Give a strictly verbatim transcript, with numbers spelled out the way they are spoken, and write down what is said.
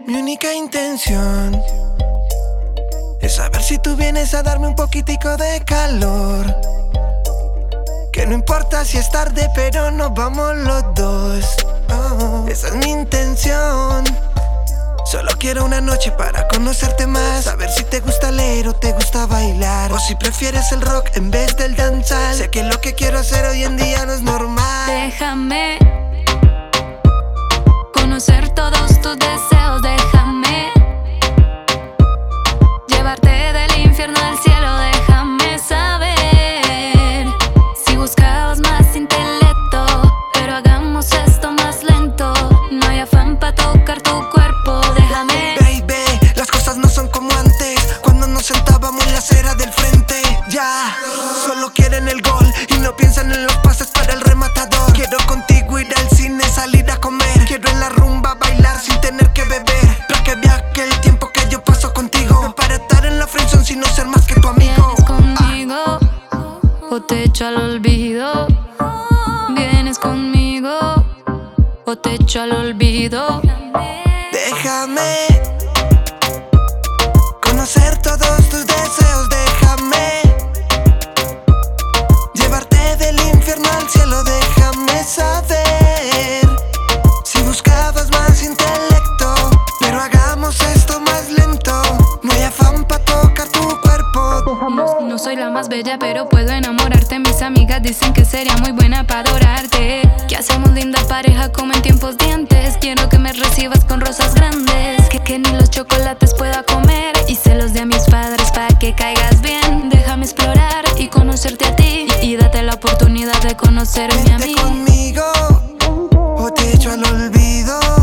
Mi única intención es saber si tú vienes a darme un poquitico de calor. Que no importa si es tarde, pero nos vamos los dos. Oh, esa es mi intención. Solo quiero una noche para conocerte más, saber si te gusta leer o te gusta bailar, o si prefieres el rock en vez del danzal. Sé que lo que quiero hacer hoy en día no es normal. Déjame conocer todos tus deseos, déjame llevarte del infierno al cielo, déjame saber si buscabas más intelecto, pero hagamos esto más lento. No hay afán para tocar tu cuerpo, déjame. Baby, las cosas no son como antes, cuando nos sentábamos en la acera del frente. Ya, solo quieren el gol y no piensan en los pases para el rematador. Quiero contigo ir al cine, salir a comer. Quiero en la rumba bailar sin tener que beber, para que viaje el tiempo que yo paso contigo, no para estar en la friendzone sino ser más que tu amigo. ¿Vienes conmigo o te echo al olvido? ¿Vienes conmigo o te echo al olvido? Déjame conocer todos tus deseos, déjame llevarte del infierno al cielo, déjame saber si buscabas más intelecto, pero hagamos esto más lento. No hay afán pa' tocar tu cuerpo. No, no soy la más bella, pero puedo enamorarte. Mis amigas dicen que sería muy buena para adorarte, que hacemos linda pareja como en tiempos de antes. Quiero que me recibas con rosas grandes, que, que ni los chocolates pueda comer, y celos de mis padres para que caigas bien. Déjame explorar y conocerte a ti, y, y date la oportunidad de conocerme a Vente mí. conmigo o te echo al olvido.